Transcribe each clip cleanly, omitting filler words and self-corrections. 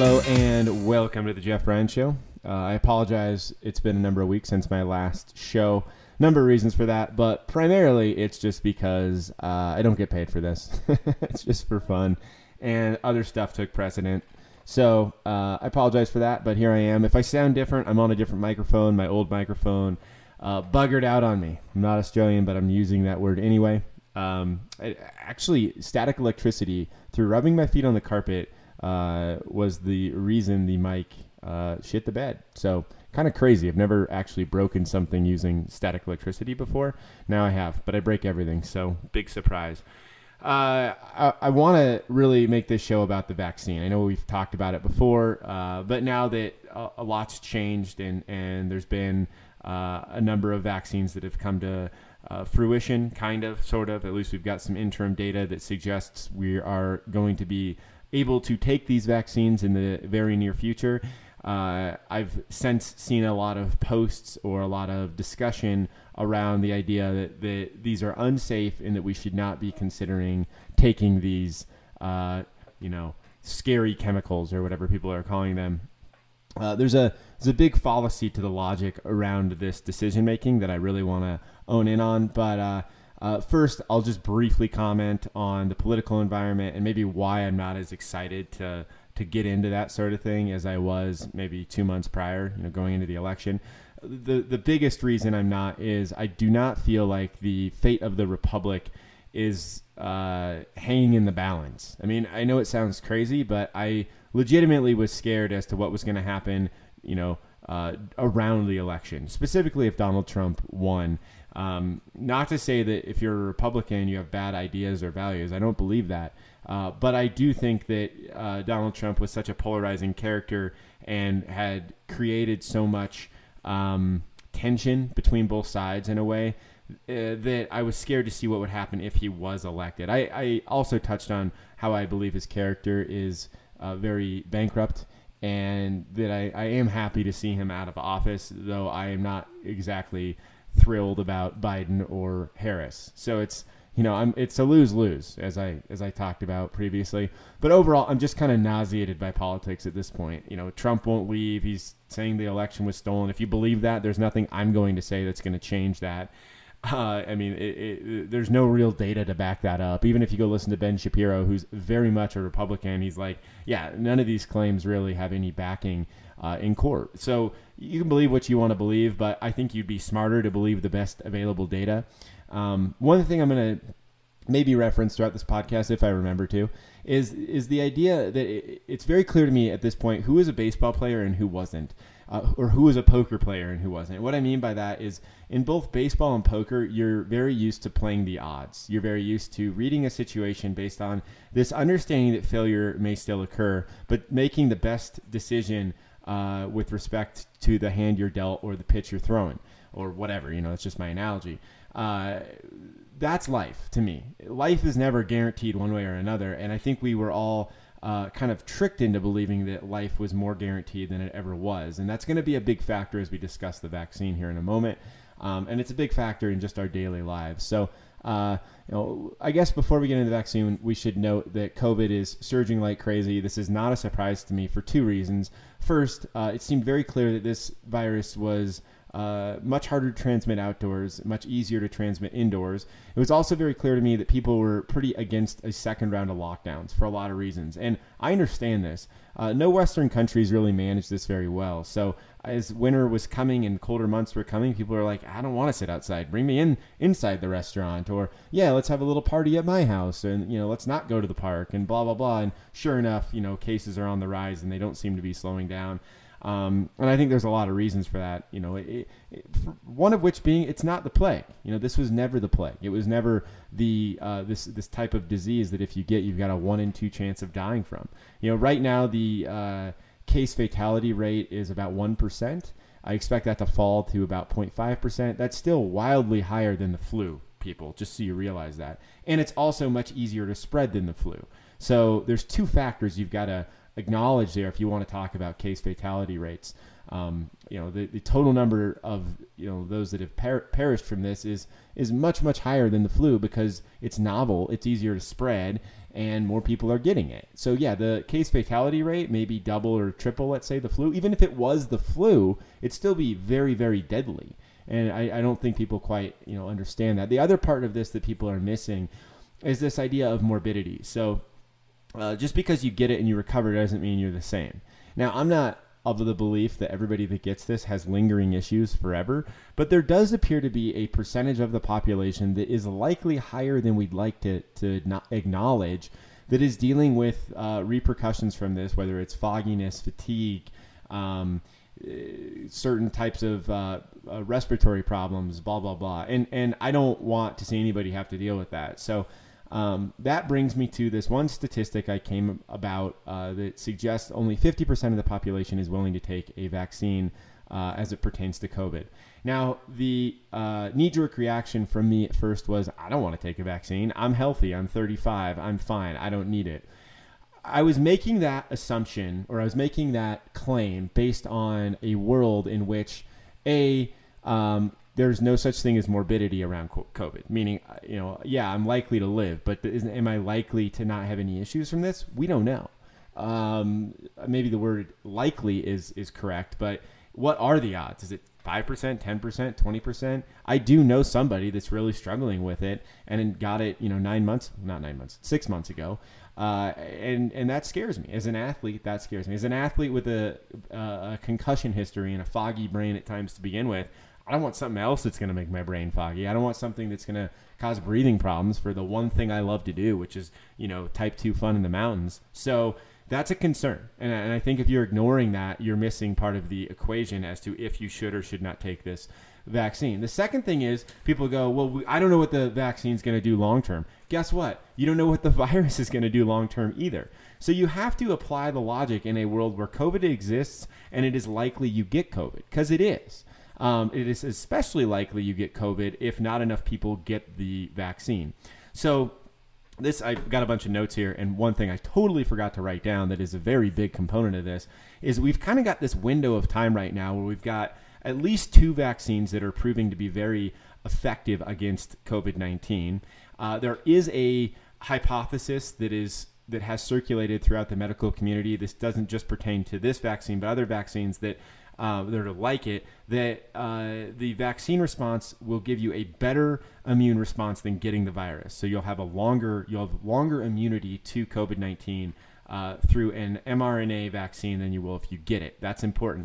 Hello and welcome to the Jeff Bryan Show. I apologize. It's been a number of weeks since my last show. Number of reasons for that, but primarily it's just because I don't get paid for this. It's just for fun, and other stuff took precedent. So I apologize for that, but here I am. If I sound different, I'm on a different microphone. My old microphone buggered out on me. I'm not Australian, but I'm using that word anyway. Actually, static electricity through rubbing my feet on the carpet was the reason the mic shit the bed. So kind of crazy. I've never actually broken something using static electricity before. Now I have, but I break everything. So big surprise. I want to really make this show about the vaccine. I know we've talked about it before, but now that a lot's changed and there's been a number of vaccines that have come to fruition, kind of, sort of. At least we've got some interim data that suggests we are going to be able to take these vaccines in the very near future. I've since seen a lot of posts or a lot of discussion around the idea that these are unsafe and that we should not be considering taking these, scary chemicals or whatever people are calling them. There's a big fallacy to the logic around this decision making that I really want to own in on. But first, I'll just briefly comment on the political environment and maybe why I'm not as excited to get into that sort of thing as I was maybe 2 months prior, going into the election. The biggest reason I'm not is I do not feel like the fate of the republic is hanging in the balance. I mean, I know it sounds crazy, but I legitimately was scared as to what was going to happen, around the election, specifically if Donald Trump won. Not to say that if you're a Republican, you have bad ideas or values. I don't believe that. But I do think that Donald Trump was such a polarizing character and had created so much tension between both sides in a way that I was scared to see what would happen if he was elected. I also touched on how I believe his character is very bankrupt, and that I am happy to see him out of office, though I am not exactly thrilled about Biden or Harris. So it's it's a lose-lose, as I talked about previously. But overall, I'm just kind of nauseated by politics at this point. Trump won't leave. He's saying the election was stolen. If you believe that, there's nothing I'm going to say that's going to change that. There's no real data to back that up. Even if you go listen to Ben Shapiro, who's very much a Republican, he's like, yeah, none of these claims really have any backing in court. So you can believe what you want to believe, but I think you'd be smarter to believe the best available data. One thing I'm going to maybe reference throughout this podcast, if I remember to, is the idea that it's very clear to me at this point who is a baseball player and who wasn't, or who is a poker player and who wasn't. What I mean by that is in both baseball and poker, you're very used to playing the odds. You're very used to reading a situation based on this understanding that failure may still occur, but making the best decision with respect to the hand you're dealt or the pitch you're throwing or whatever. It's just my analogy. That's life to me. Life is never guaranteed one way or another. And I think we were all kind of tricked into believing that life was more guaranteed than it ever was. And that's going to be a big factor as we discuss the vaccine here in a moment. And it's a big factor in just our daily lives. So, I guess before we get into the vaccine, we should note that COVID is surging like crazy. This is not a surprise to me for two reasons. First, it seemed very clear that this virus was much harder to transmit outdoors, much easier to transmit indoors. It was also very clear to me that people were pretty against a second round of lockdowns for a lot of reasons. And I understand this. No Western countries really managed this very well. So as winter was coming and colder months were coming, people were like, I don't want to sit outside. Bring me inside the restaurant. Or, yeah, let's have a little party at my house. And, let's not go to the park and blah, blah, blah. And sure enough, cases are on the rise and they don't seem to be slowing down. And I think there's a lot of reasons for that, one of which being it's not the plague. This was never the plague. It was never the this type of disease that if you get, you've got a 1 in 2 chance of dying from. Right now the case fatality rate is about 1%. I expect that to fall to about 0.5%. That's still wildly higher than the flu, people, just so you realize that. And it's also much easier to spread than the flu. So there's two factors you've got to acknowledge there if you want to talk about case fatality rates. The total number of those that have perished from this is much, much higher than the flu because it's novel, it's easier to spread, and more people are getting it. So yeah, the case fatality rate may be double or triple, let's say, the flu. Even if it was the flu, it'd still be very, very deadly. And I don't think people quite understand that. The other part of this that people are missing is this idea of morbidity. So just because you get it and you recover doesn't mean you're the same. Now, I'm not of the belief that everybody that gets this has lingering issues forever, but there does appear to be a percentage of the population that is likely higher than we'd like to not acknowledge that is dealing with repercussions from this, whether it's fogginess, fatigue, certain types of respiratory problems, blah, blah, blah. And I don't want to see anybody have to deal with that. So that brings me to this one statistic I came about that suggests only 50% of the population is willing to take a vaccine as it pertains to COVID. Now, the knee-jerk reaction from me at first was, I don't want to take a vaccine. I'm healthy. I'm 35. I'm fine. I don't need it. I was making that assumption, or I was making that claim based on a world in which, there's no such thing as morbidity around COVID, meaning, I'm likely to live, but am I likely to not have any issues from this? We don't know. Maybe the word likely is correct, but what are the odds? Is it 5%, 10%, 20%? I do know somebody that's really struggling with it and got it, 6 months ago. And that scares me. As an athlete, that scares me. As an athlete with a concussion history and a foggy brain at times to begin with, I don't want something else that's going to make my brain foggy. I don't want something that's going to cause breathing problems for the one thing I love to do, which is, type 2 fun in the mountains. So that's a concern. And I think if you're ignoring that, you're missing part of the equation as to if you should or should not take this vaccine. The second thing is people go, well, I don't know what the vaccine's going to do long term. Guess what? You don't know what the virus is going to do long term either. So you have to apply the logic in a world where COVID exists and it is likely you get COVID, because it is. It is especially likely you get COVID if not enough people get the vaccine. So I've got a bunch of notes here, and one thing I totally forgot to write down that is a very big component of this is we've kind of got this window of time right now where we've got at least 2 vaccines that are proving to be very effective against COVID-19. There is a hypothesis that has circulated throughout the medical community. This doesn't just pertain to this vaccine, but other vaccines that are like it, that the vaccine response will give you a better immune response than getting the virus. So you'll have longer immunity to COVID-19 through an mRNA vaccine than you will if you get it. That's important.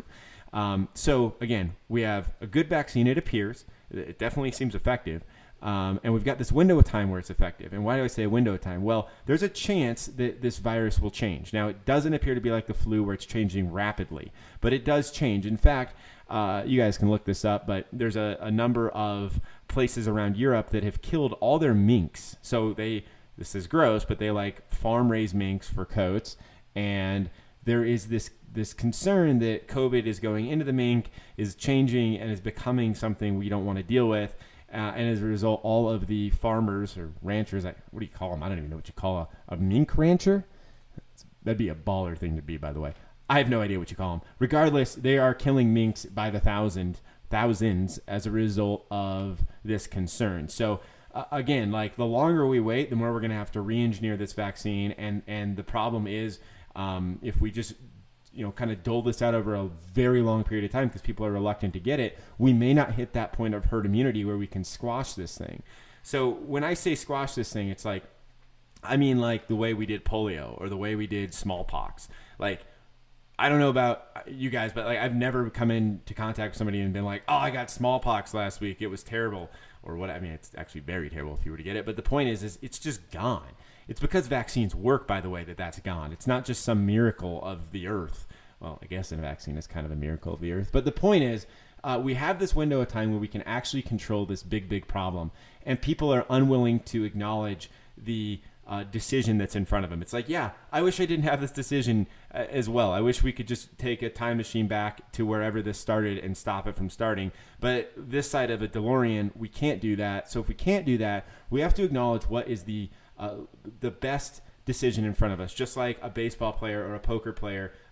So again, we have a good vaccine. It appears it definitely seems effective. And we've got this window of time where it's effective. And why do I say a window of time? Well, there's a chance that this virus will change. Now, it doesn't appear to be like the flu where it's changing rapidly, but it does change. In fact, you guys can look this up, but there's a number of places around Europe that have killed all their minks. So this is gross, but they like farm-raised minks for coats. And there is this concern that COVID is going into the mink, is changing, and is becoming something we don't want to deal with. And as a result, all of the farmers or ranchers, what do you call them? I don't even know what you call a mink rancher. That'd be a baller thing to be, by the way. I have no idea what you call them. Regardless, they are killing minks by the thousands as a result of this concern. So again, like the longer we wait, the more we're going to have to re-engineer this vaccine. And the problem is if we just kind of dole this out over a very long period of time because people are reluctant to get it, we may not hit that point of herd immunity where we can squash this thing. So when I say squash this thing, it's like, I mean like the way we did polio or the way we did smallpox. Like, I don't know about you guys, but like I've never come into contact with somebody and been like, oh, I got smallpox last week. It was terrible. Or what? I mean, it's actually very terrible if you were to get it. But the point is it's just gone. It's because vaccines work, by the way, that's gone. It's not just some miracle of the earth. Well, I guess a vaccine is kind of a miracle of the earth. But the point is, we have this window of time where we can actually control this big, big problem. And people are unwilling to acknowledge the decision that's in front of them. It's like, yeah, I wish I didn't have this decision as well. I wish we could just take a time machine back to wherever this started and stop it from starting. But this side of a DeLorean, we can't do that. So if we can't do that, we have to acknowledge what is the best decision in front of us. Just like a baseball player or a poker player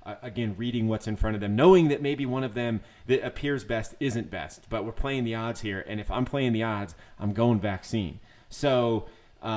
again, reading what's in front of them, knowing that maybe one of them that appears best isn't best, but we're playing the odds here. And if I'm playing the odds, I'm going vaccine. So,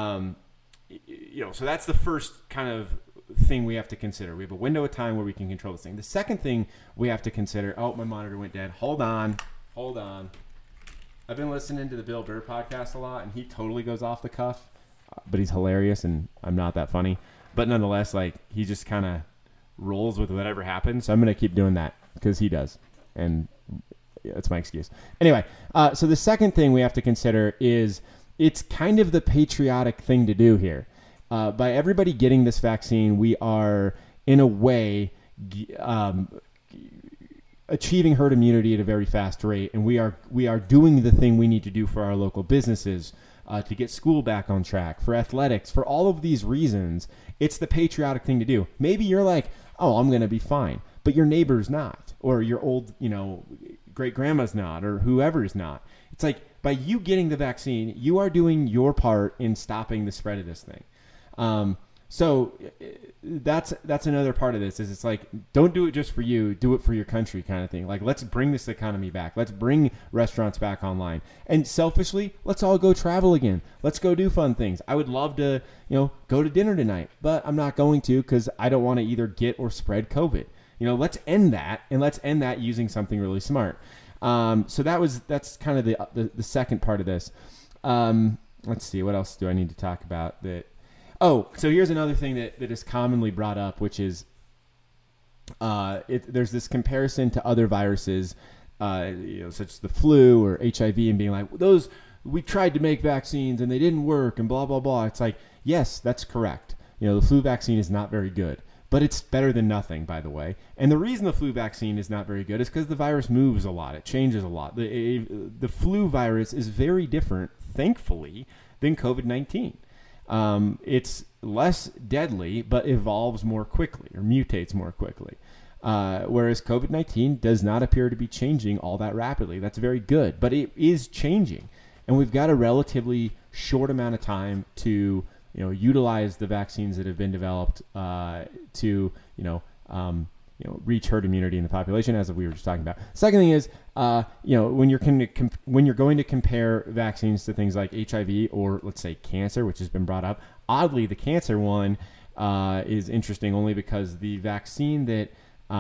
so that's the first kind of thing we have to consider. We have a window of time where we can control this thing. The second thing we have to consider, oh, my monitor went dead. Hold on. I've been listening to the Bill Burr podcast a lot, and he totally goes off the cuff, but he's hilarious, and I'm not that funny. But nonetheless, like, he just kind of rolls with whatever happens. So I'm going to keep doing that because he does, and that's my excuse. Anyway, so the second thing we have to consider is it's kind of the patriotic thing to do here. By everybody getting this vaccine, we are, in a way, achieving herd immunity at a very fast rate, and we are doing the thing we need to do for our local businesses, to get school back on track, for athletics, for all of these reasons. It's the patriotic thing to do. Maybe you're like, oh, I'm going to be fine, but your neighbor's not, or your old, great grandma's not, or whoever's not. It's like, by you getting the vaccine, you are doing your part in stopping the spread of this thing. So that's another part of this, is it's like, don't do it just for you, do it for your country kind of thing. Like, let's bring this economy back. Let's bring restaurants back online. And selfishly, let's all go travel again. Let's go do fun things. I would love to, go to dinner tonight, but I'm not going to because I don't want to either get or spread COVID. Let's end that, and let's end that using something really smart. So that's kind of the second part of this. Let's see, what else do I need to talk about that? Oh, so here's another thing that is commonly brought up, which is there's this comparison to other viruses, such as the flu or HIV, and being like, we tried to make vaccines and they didn't work and blah, blah, blah. It's like, yes, that's correct. The flu vaccine is not very good, but it's better than nothing, by the way. And the reason the flu vaccine is not very good is because the virus moves a lot. It changes a lot. The flu virus is very different, thankfully, than COVID-19. It's less deadly, but evolves more quickly or mutates more quickly. Whereas COVID-19 does not appear to be changing all that rapidly. That's very good, but it is changing. And we've got a relatively short amount of time to, utilize the vaccines that have been developed, to, reach herd immunity in the population, as we were just talking about. Second thing is, when you're going to compare vaccines to things like HIV or, let's say, cancer, which has been brought up. Oddly, the cancer one is interesting only because the vaccine that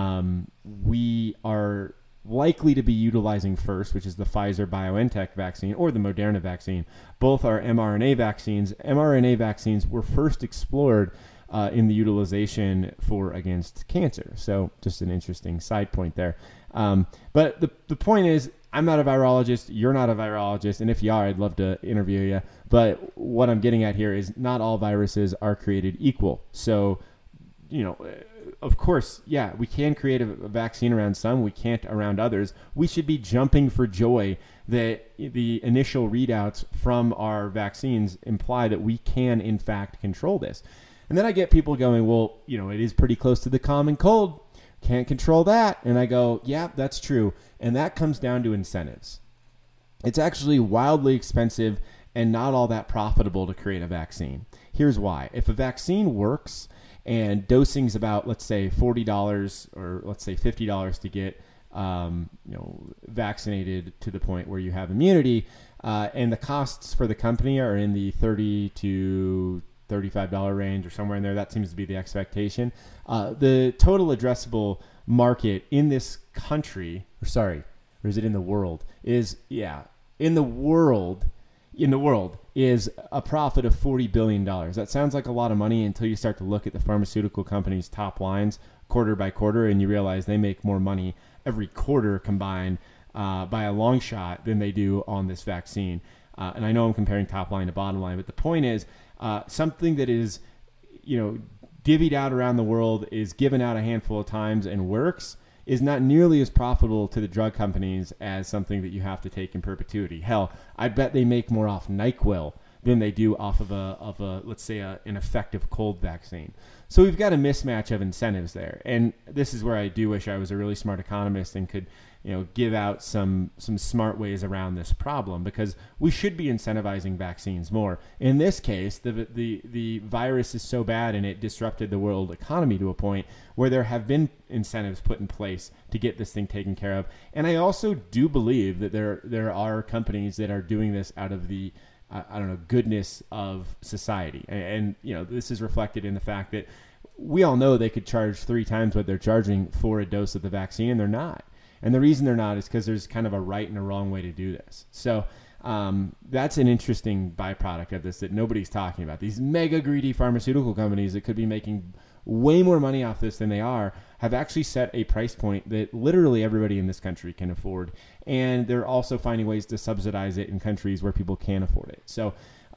we are likely to be utilizing first, which is the Pfizer-BioNTech vaccine or the Moderna vaccine, both are mRNA vaccines. mRNA vaccines were first explored in the utilization for against cancer. So just an interesting side point there. But the point is, I'm not a virologist. You're not a virologist. And if you are, I'd love to interview you. But what I'm getting at here is not all viruses are created equal. So, of course, yeah, we can create a vaccine around some. We can't around others. We should be jumping for joy that the initial readouts from our vaccines imply that we can, in fact, control this. And then I get people going, well, it is pretty close to the common cold. Can't control that. And I go, yeah, that's true. And that comes down to incentives. It's actually wildly expensive and not all that profitable to create a vaccine. Here's why. If a vaccine works and dosing's about, let's say, $40 or let's say $50 to get vaccinated to the point where you have immunity, and the costs for the company are in the $30 to $35 range or somewhere in there. That seems to be the expectation. The total addressable market in this country, or is it in the world? In the world is a profit of $40 billion. That sounds like a lot of money until you start to look at the pharmaceutical companies' top lines quarter by quarter, and you realize they make more money every quarter combined by a long shot than they do on this vaccine. And I know I'm comparing top line to bottom line, but the point is, something that is, divvied out around the world, is given out a handful of times and works, is not nearly as profitable to the drug companies as something that you have to take in perpetuity. Hell, I bet they make more off NyQuil than they do off of a let's say an effective cold vaccine. So we've got a mismatch of incentives there. And this is where I do wish I was a really smart economist and could give out some smart ways around this problem, because we should be incentivizing vaccines more. In this case, the virus is so bad and it disrupted the world economy to a point where there have been incentives put in place to get this thing taken care of. And I also do believe that there are companies that are doing this out of the goodness of society. And this is reflected in the fact that we all know they could charge 3 times what they're charging for a dose of the vaccine, and they're not. And the reason they're not is because there's kind of a right and a wrong way to do this. So that's an interesting byproduct of this that nobody's talking about. These mega greedy pharmaceutical companies that could be making way more money off this than they are have actually set a price point that literally everybody in this country can afford. And they're also finding ways to subsidize it in countries where people can't afford it. So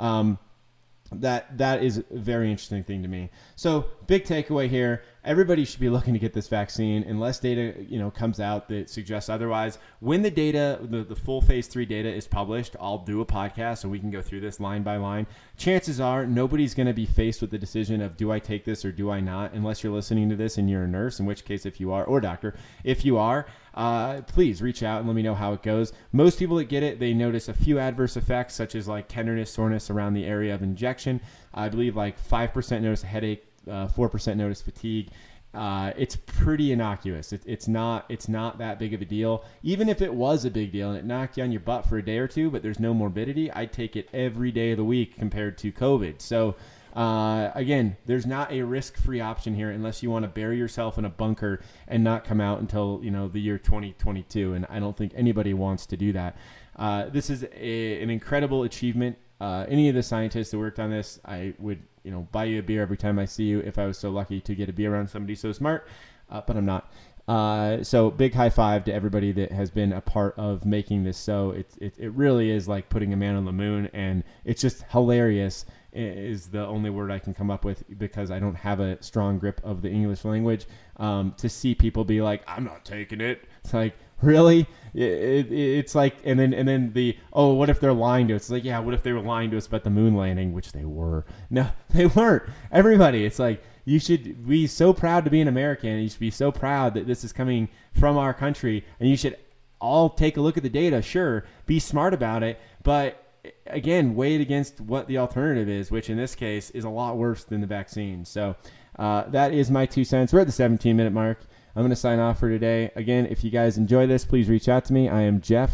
that is a very interesting thing to me. So big takeaway here: everybody should be looking to get this vaccine unless data comes out that suggests otherwise. When the data, the full phase 3 data is published, I'll do a podcast so we can go through this line by line. Chances are nobody's going to be faced with the decision of, do I take this or do I not, unless you're listening to this and you're a nurse, in which case, if you are, or doctor, if you are, please reach out and let me know how it goes. Most people that get it, they notice a few adverse effects, such as like tenderness, soreness around the area of injection. I believe like 5% notice a headache, 4% notice fatigue. It's pretty innocuous. It's not that big of a deal. Even if it was a big deal and it knocked you on your butt for a day or two, but there's no morbidity, I'd take it every day of the week compared to COVID. So again, there's not a risk-free option here unless you want to bury yourself in a bunker and not come out until the year 2022. And I don't think anybody wants to do that. This is an incredible achievement. Any of the scientists that worked on this, I would buy you a beer every time I see you if I was so lucky to get a beer around somebody so smart, but I'm not. So big high five to everybody that has been a part of making this. So it really is like putting a man on the moon, and it's just hilarious is the only word I can come up with, because I don't have a strong grip of the English language, to see people be like, I'm not taking it. It's like, really? It's like, and then what if they're lying to us? It's like, yeah, what if they were lying to us about the moon landing, which they were. No, they weren't. Everybody, it's like, you should be so proud to be an American. You should be so proud that this is coming from our country, and you should all take a look at the data. Sure, be smart about it, but again, weigh it against what the alternative is, which in this case is a lot worse than the vaccine. So that is my 2 cents. We're at the 17-minute mark. I'm going to sign off for today. Again, if you guys enjoy this, please reach out to me. I am Jeff,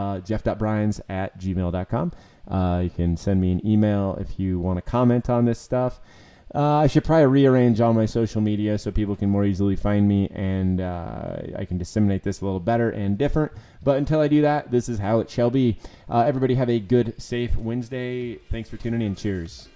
jeff.bryans@gmail.com. You can send me an email if you want to comment on this stuff. I should probably rearrange all my social media so people can more easily find me, and I can disseminate this a little better and different. But until I do that, this is how it shall be. Everybody have a good, safe Wednesday. Thanks for tuning in. Cheers.